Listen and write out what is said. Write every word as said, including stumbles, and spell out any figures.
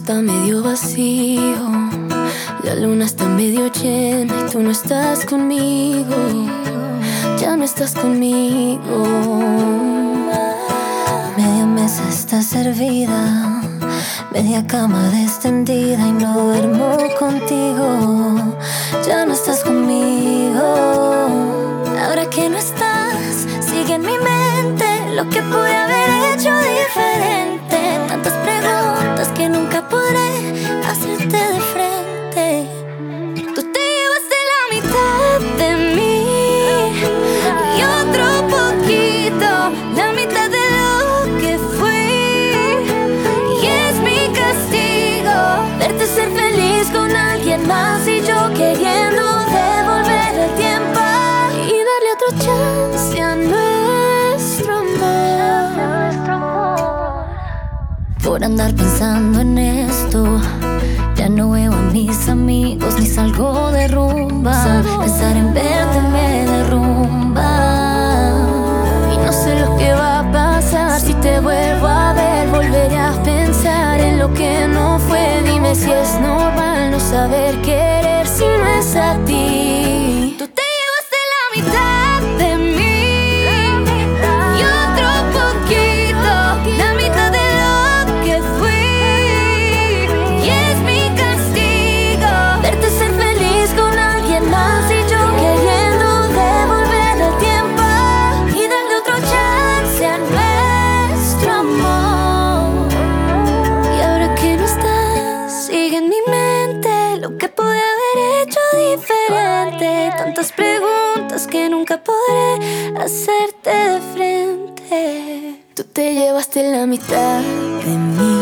está medio vacío, la luna está medio llena y tú no estás conmigo, ya no estás conmigo. Media mesa está servida, media cama extendida y no duermo contigo, ya no estás conmigo. Ahora que no estás, sigue en mi mente lo que pude haber hecho diferente. Tantas preguntas que nunca podré hacerte de frente. Tú te llevaste la mitad de mí y otro poquito, la mitad de lo que fui. Y es mi castigo verte ser feliz con alguien más y yo queriendo devolver el tiempo y darle otra chance a nuestro amor. Por andar pensando en esto, ya no veo a mis amigos ni salgo de rumba. Pensar en verte me derrumba y no sé lo que va a pasar. Si te vuelvo a ver, volveré a pensar en lo que no fue. Dime si es normal no saber querer si no es a ti. Tú te llevaste la mitad de mí y otro poquito, la mitad de lo que fui. Y es mi castigo verte ser feliz con alguien más y yo queriendo devolver el tiempo y darle otro chance a nuestro amor. Y ahora que no estás, sigue en mi mente lo que pude haber hecho diferente. Tantas preguntas que nunca podré hacerte de frente. Tú te llevaste la mitad de mí